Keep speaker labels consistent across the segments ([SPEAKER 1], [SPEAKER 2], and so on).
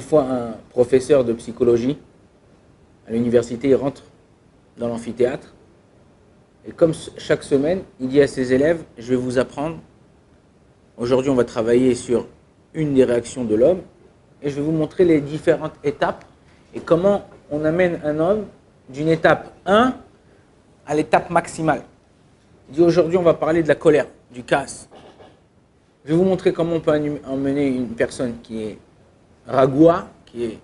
[SPEAKER 1] fois, un professeur de psychologie à l'université, il rentre dans l'amphithéâtre. Et comme chaque semaine, il dit à ses élèves, je vais vous apprendre. Aujourd'hui, on va travailler sur une des réactions de l'homme. Et je vais vous montrer les différentes étapes et comment on amène un homme d'une étape 1 à l'étape maximale. Il dit aujourd'hui, on va parler de la colère, du casse. Je vais vous montrer comment on peut emmener une personne qui est ragoua, qui est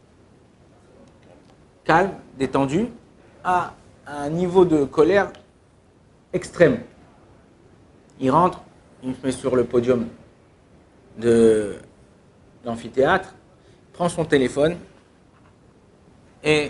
[SPEAKER 1] calme, détendu, à un niveau de colère extrême. Il rentre, il se met sur le podium de l'amphithéâtre, prend son téléphone et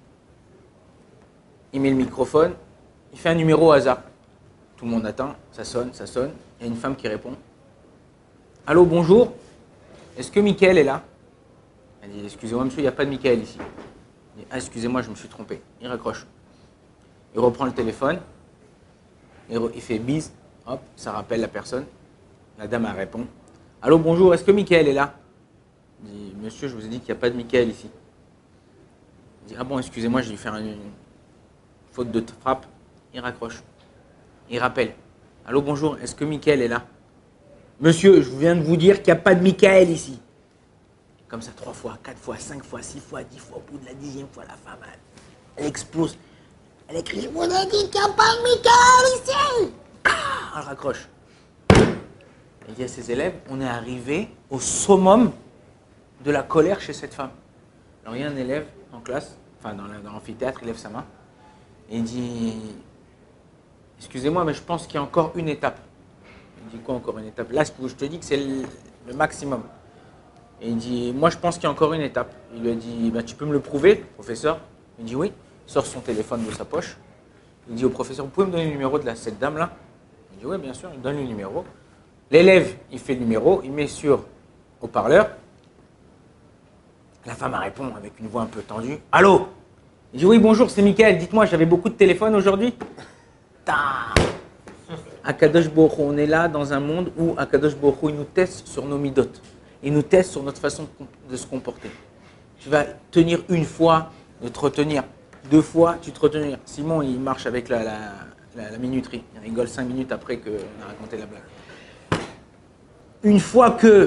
[SPEAKER 1] il met le microphone, il fait un numéro au hasard. Tout le monde attend, ça sonne, il y a une femme qui répond. Allô, bonjour, est-ce que Mickaël est là? Elle dit, excusez-moi monsieur, il n'y a pas de Mickaël ici. Il dit, ah, excusez-moi, je me suis trompé. Il raccroche. Il reprend le téléphone, il fait bise, hop, ça rappelle la personne. La dame elle répond. Allô, bonjour, est-ce que Mickaël est là? Il dit, monsieur, je vous ai dit qu'il n'y a pas de Mickaël ici. Il dit, ah bon, excusez-moi, j'ai dû faire une faute de frappe. Il raccroche. Il rappelle. Allô, bonjour, est-ce que Mickaël est là? Monsieur, je viens de vous dire qu'il n'y a pas de Mickaël ici. Comme ça, 3 fois, 4 fois, 5 fois, 6 fois, 10 fois, au bout de la 10e fois, la femme, elle explose. Elle écrit, je vous ai dit qu'il n'y a pas de Mickaël ici. Elle raccroche. Il dit à ses élèves, on est arrivé au summum de la colère chez cette femme. Alors il y a un élève en classe, enfin dans l'amphithéâtre, il lève sa main et il dit, excusez-moi, mais je pense qu'il y a encore une étape. Il dit quoi encore une étape? Là, je te dis que c'est le maximum. Et il dit, moi je pense qu'il y a encore une étape. Il lui a dit, bah, tu peux me le prouver, professeur? Il dit oui. Il sort son téléphone de sa poche. Il dit au professeur, vous pouvez me donner le numéro de cette dame-là? Il dit oui, bien sûr, il donne le numéro. L'élève, il fait le numéro, il met sur haut-parleur. La femme répond avec une voix un peu tendue. Allô? Il dit oui, bonjour, c'est Mickaël. Dites-moi, j'avais beaucoup de téléphones aujourd'hui? Akadosh Baruch Hu, on est là dans un monde où Akadosh Baruch Hu, il nous teste sur nos midotes. Il nous teste sur notre façon de se comporter. Tu vas tenir une fois, de te retenir. 2 fois, tu te retenir. Simon, il marche avec la minuterie. Il rigole 5 minutes après qu'on a raconté la blague. Une fois que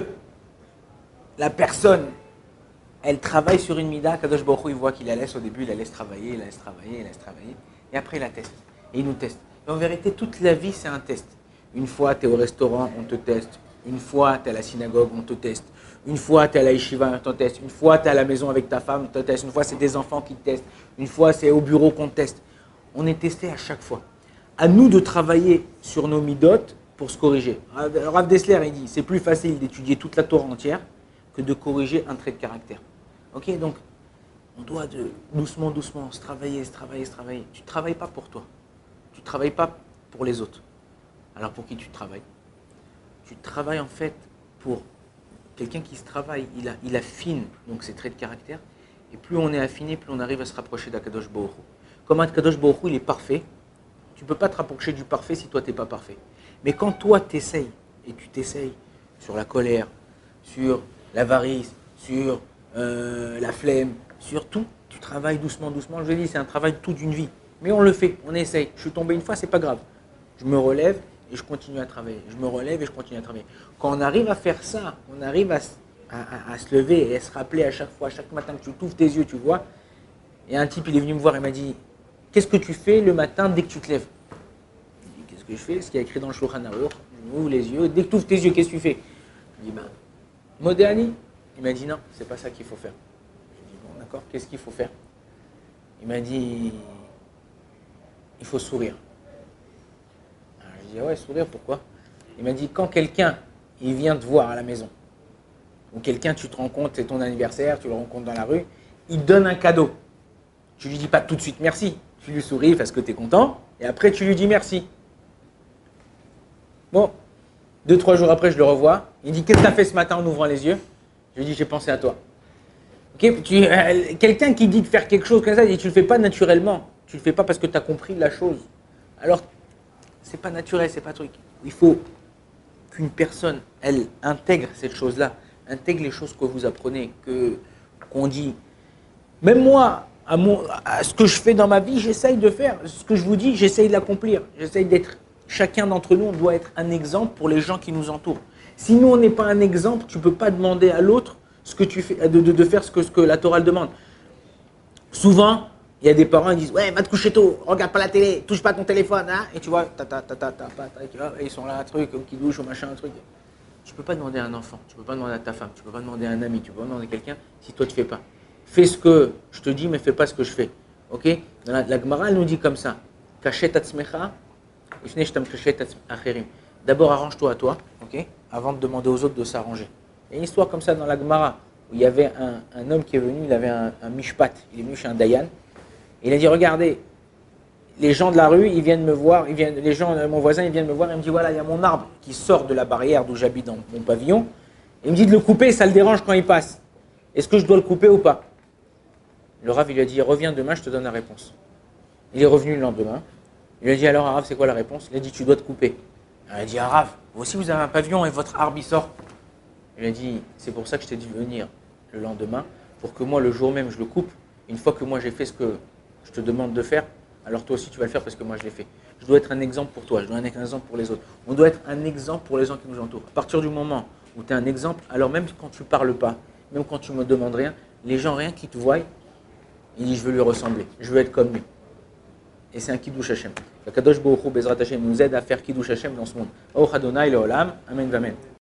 [SPEAKER 1] la personne, elle travaille sur une mida, Kadosh Baruch Hu, il voit qu'il la laisse au début, il la laisse travailler, il la laisse travailler, il la laisse travailler. Et après, il la teste. Et il nous teste. Et en vérité, toute la vie, c'est un test. Une fois, tu es au restaurant, on te teste. Une fois, tu es à la synagogue, on te teste. Une fois, tu es à la yeshiva, on te teste. Une fois, tu es à la maison avec ta femme, on te teste. Une fois, c'est des enfants qui te testent. Une fois, c'est au bureau qu'on te teste. On est testé à chaque fois. À nous de travailler sur nos midotes pour se corriger. Rav Dessler, il dit, c'est plus facile d'étudier toute la Torah entière que de corriger un trait de caractère. Ok, donc, on doit doucement, se travailler. Tu ne travailles pas pour toi. Tu ne travailles pas pour les autres. Alors, pour qui tu travailles? Tu travailles en fait pour quelqu'un qui se travaille. Il affine donc ses traits de caractère. Et plus on est affiné, plus on arrive à se rapprocher d'Akadosh Baruch Hu. Comme Akadosh Baruch Hu, il est parfait. Tu ne peux pas te rapprocher du parfait si toi, tu n'es pas parfait. Mais quand toi, tu essayes, et tu t'essayes sur la colère, sur l'avarice, sur la flemme, sur tout, tu travailles doucement. Je vous dis, c'est un travail toute d'une vie. Mais on le fait, on essaye. Je suis tombé une fois, c'est pas grave. Je me relève et je continue à travailler. Je me relève et je continue à travailler. Quand on arrive à faire ça, on arrive à se lever et à se rappeler à chaque fois, chaque matin que tu ouvres tes yeux, tu vois. Et un type, il est venu me voir et m'a dit, qu'est-ce que tu fais le matin dès que tu te lèves? Je dis, qu'est-ce que je fais? Ce qui est écrit dans le Shulchan Aruch, je m'ouvre les yeux. Dès que tu ouvres tes yeux, qu'est-ce que tu fais? Je dis, ben, Modéani. Il m'a dit, non, c'est pas ça qu'il faut faire. Je dis, bon, d'accord, qu'est-ce qu'il faut faire? Il m'a dit, il faut sourire. Alors, je dis, ah ouais, sourire, pourquoi? Il m'a dit, quand quelqu'un, il vient te voir à la maison, ou quelqu'un, tu te rends compte, c'est ton anniversaire, tu le rencontres dans la rue, il donne un cadeau. Tu lui dis pas tout de suite merci. Tu lui souris parce que tu es content, et après tu lui dis merci. Bon, 2-3 jours après, je le revois. Il dit, qu'est-ce que tu as fait ce matin en ouvrant les yeux? Je lui dis, j'ai pensé à toi. Okay, quelqu'un qui dit de faire quelque chose comme ça, il dit, tu ne le fais pas naturellement. Tu ne le fais pas parce que tu as compris la chose. Alors, c'est pas naturel, c'est pas truc. Il faut qu'une personne, elle intègre cette chose-là, intègre les choses que vous apprenez, que qu'on dit. Même moi, à ce que je fais dans ma vie, j'essaye de faire. Ce que je vous dis, j'essaye de l'accomplir. J'essaye d'être. Chacun d'entre nous, on doit être un exemple pour les gens qui nous entourent. Si nous, on n'est pas un exemple, tu ne peux pas demander à l'autre ce que tu fais, de faire ce que la Torah le demande. Souvent, il y a des parents qui disent ouais, va te coucher tôt, regarde pas la télé, touche pas ton téléphone, hein, et tu vois, ils sont là, un truc, qui douche ou machin, un truc. Tu peux pas demander à un enfant, tu peux pas demander à ta femme, tu peux pas demander à un ami, tu peux pas demander à quelqu'un si toi tu fais pas. Fais ce que je te dis, mais fais pas ce que je fais. Ok? La Gemara, elle nous dit comme ça. Cachet atzmecha, ifnei shtam cachet acherim. D'abord, arrange-toi à toi, ok? Avant de demander aux autres de s'arranger. Il y a une histoire comme ça dans la Gemara où il y avait un homme qui est venu, il avait un mishpat, il est venu chez un dayan. Et il a dit, regardez, les gens de la rue, ils viennent me voir, les gens, mon voisin, ils viennent me voir et il me dit, voilà, il y a mon arbre qui sort de la barrière d'où j'habite dans mon pavillon. Et il me dit de le couper, ça le dérange quand il passe. Est-ce que je dois le couper ou pas? Le Rav, il lui a dit, reviens demain, je te donne la réponse. Il est revenu le lendemain. Il lui a dit, alors, Rav, c'est quoi la réponse? Il a dit, tu dois te couper. Il a dit, Rav, vous aussi vous avez un pavillon et votre arbre il sort. Il a dit, c'est pour ça que je t'ai dit de venir le lendemain, pour que moi, le jour même, je le coupe. Une fois que moi, j'ai fait ce que je te demande de faire, alors toi aussi, tu vas le faire parce que moi, je l'ai fait. Je dois être un exemple pour toi, je dois être un exemple pour les autres. On doit être un exemple pour les gens qui nous entourent. À partir du moment où tu es un exemple, alors même quand tu ne parles pas, même quand tu ne me demandes rien, les gens, rien qui te voient, ils disent, je veux lui ressembler, je veux être comme lui. Et c'est un Kiddush Hashem. Le Kadosh Baruch Hu, Bezrat Hashem, nous aide à faire Kiddush Hashem dans ce monde. Baruch Adonai Leolam. Amen, Amen.